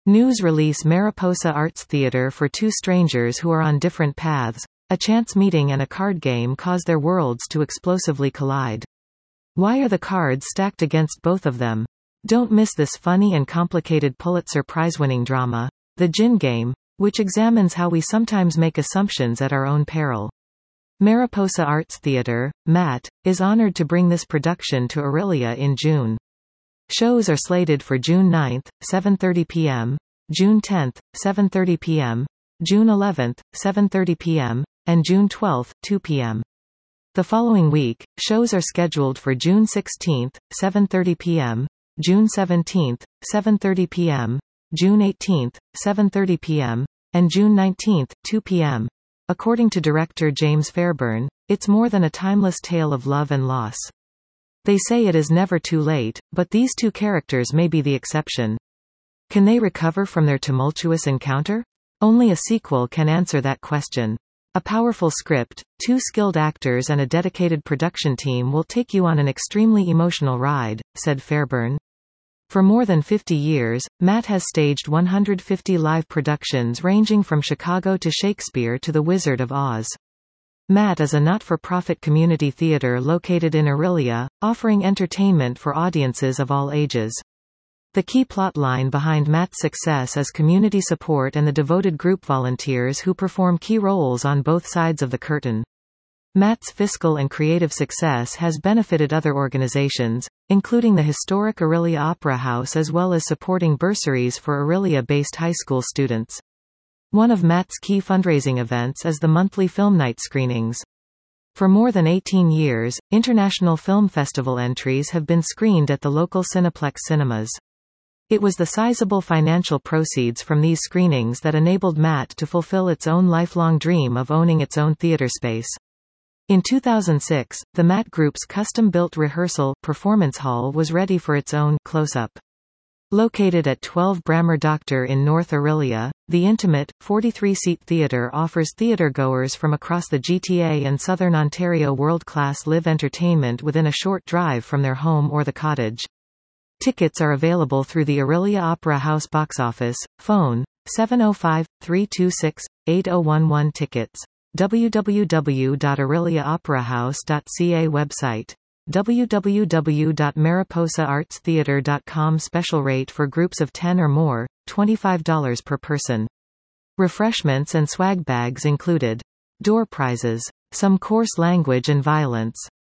News release Mariposa Arts Theater for two strangers who are on different paths. A chance meeting and a card game cause their worlds to explosively collide. Why are the cards stacked against both of them? Don't miss this funny and complicated Pulitzer Prize-winning drama, The Gin Game, which examines how we sometimes make assumptions at our own peril. Mariposa Arts Theater, MAT, is honored to bring this production to Orillia in June. Shows are slated for June 9, 7:30 p.m., June 10, 7:30 p.m., June 11, 7:30 p.m., and June 12, 2 p.m. The following week, shows are scheduled for June 16, 7:30 p.m., June 17, 7:30 p.m., June 18, 7:30 p.m., and June 19, 2 p.m. According to director James Fairburn, it's more than a timeless tale of love and loss. They say it is never too late, but these two characters may be the exception. Can they recover from their tumultuous encounter? Only a sequel can answer that question. A powerful script, two skilled actors and a dedicated production team will take you on an extremely emotional ride, said Fairburn. For more than 50 years, MAT has staged 150 live productions ranging from Chicago to Shakespeare to The Wizard of Oz. MAT is a not-for-profit community theater located in Orillia, offering entertainment for audiences of all ages. The key plotline behind MAT's success is community support and the devoted group volunteers who perform key roles on both sides of the curtain. MAT's fiscal and creative success has benefited other organizations, including the historic Orillia Opera House, as well as supporting bursaries for Orillia-based high school students. One of MAT's key fundraising events is the monthly film night screenings. For more than 18 years, international film festival entries have been screened at the local Cineplex cinemas. It was the sizable financial proceeds from these screenings that enabled MAT to fulfill its own lifelong dream of owning its own theater space. In 2006, the MAT Group's custom-built rehearsal performance hall was ready for its own close-up. Located at 12 Brammer Doctor in North Orillia, the intimate, 43-seat theatre offers theatregoers from across the GTA and Southern Ontario world-class live entertainment within a short drive from their home or the cottage. Tickets are available through the Orillia Opera House box office. Phone, 705-326-8011 Tickets. www.orilliaoperahouse.ca Website. www.mariposaartstheater.com Special rate for groups of 10 or more, $25 per person. Refreshments and swag bags included. Door prizes. Some coarse language and violence.